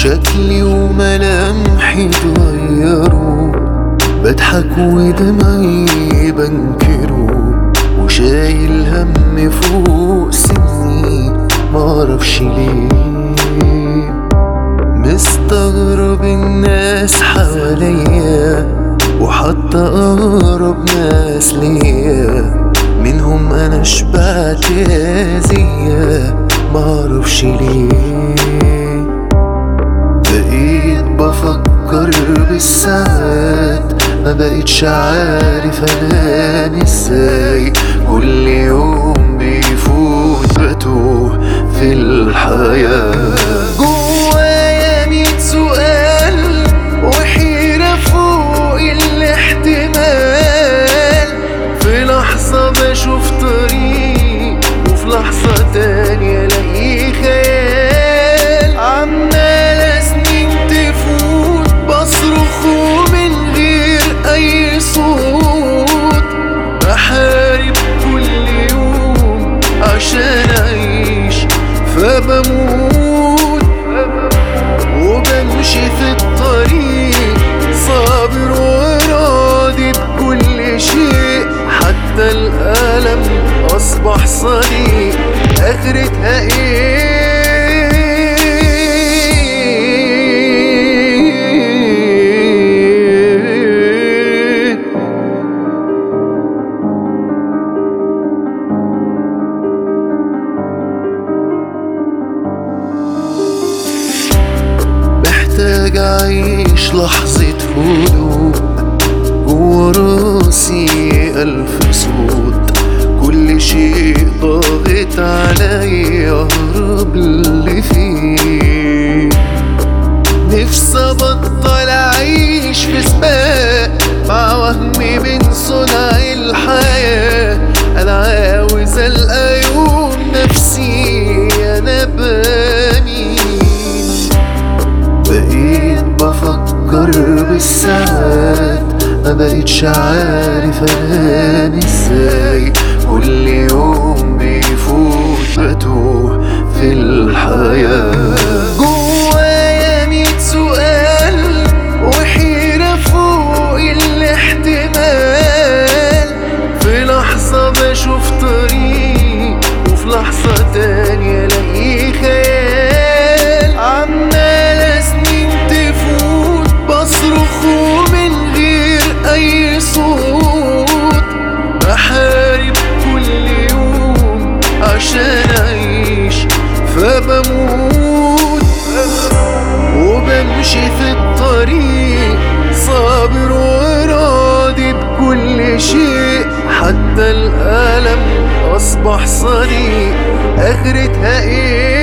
شكلي وملامحي اتغيروا، بضحك ودمعي بنكره، وشايل هم فوق سني معرفش ليه. مستغرب الناس حواليا وحتى أقرب ناس ليا منهم أنا شبعت أذية معرفش ليه. بقيت بفكر بالساعات ما بقيتش عارف انام ازاي، كل يوم بيفوت بتوه في الحياة. جوايا 100 سؤال وحيرة فوق الاحتمال، في لحظة بشوف طريق وفي لحظة تانية الاقيه خيال. عمالة سنين تفوت بصرخ من غير اي صوت، بحارب كل يوم عشان اعيش فبموت، وبمشي في الطريق صابر وراضي بكل شيء، حتى الألم أصبح صديق. آخرتها إيه؟ محتاج أعيش لحظة هدوء، جوا راسي 1000 صوت، كل شيء ضاغط عليا أهرب اللي فيه. نفسي أبطل أعيش في سباق مع وهمي من صنع الحياة، أنا عاوز ألقى يوم نفسي أنا بمين. بقيت بفكر بالساعات ما بقيتش عارف انام ازاي، كل يوم بيفوت بتوه في الحياة. جوايا 100 سؤال وحيرة فوق الاحتمال، في لحظة بشوف طريق وفي لحظة تانية الاقيه خيال. عمالة سنين تفوت بصرخ من غير اي صوت، بحارب كل يوم عشان اعيش فبموت، وبمشي في الطريق صابر وراضي بكل شيء، حتى الألم أصبح صديق. آخرتها إيه؟